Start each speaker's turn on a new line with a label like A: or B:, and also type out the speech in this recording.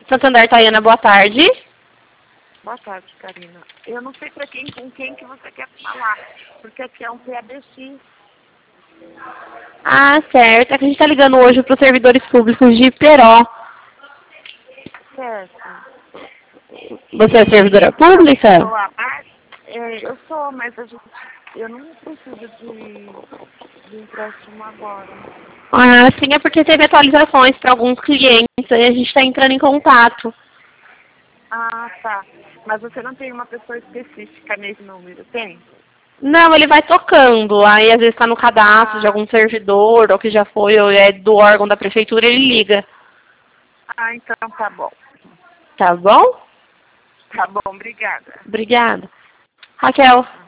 A: Santander, Tayana, boa tarde.
B: Boa tarde, Karina. Eu não sei com quem que você quer falar, porque aqui é um PABX.
A: Ah, certo. É que a gente está ligando hoje para os servidores públicos de Iperó.
B: Certo.
A: Você é servidora pública?
B: Eu sou, mas eu não preciso de empréstimo agora.
A: Ah, sim, é porque teve atualizações para alguns clientes e a gente está entrando em contato.
B: Ah, tá. Mas você não tem uma pessoa específica nesse número, tem?
A: Não, ele vai tocando. Aí às vezes está no cadastro de algum servidor, ou que já foi, ou é do órgão da prefeitura, ele liga.
B: Ah, então tá bom.
A: Tá bom?
B: Tá bom, obrigada.
A: Obrigada. Raquel.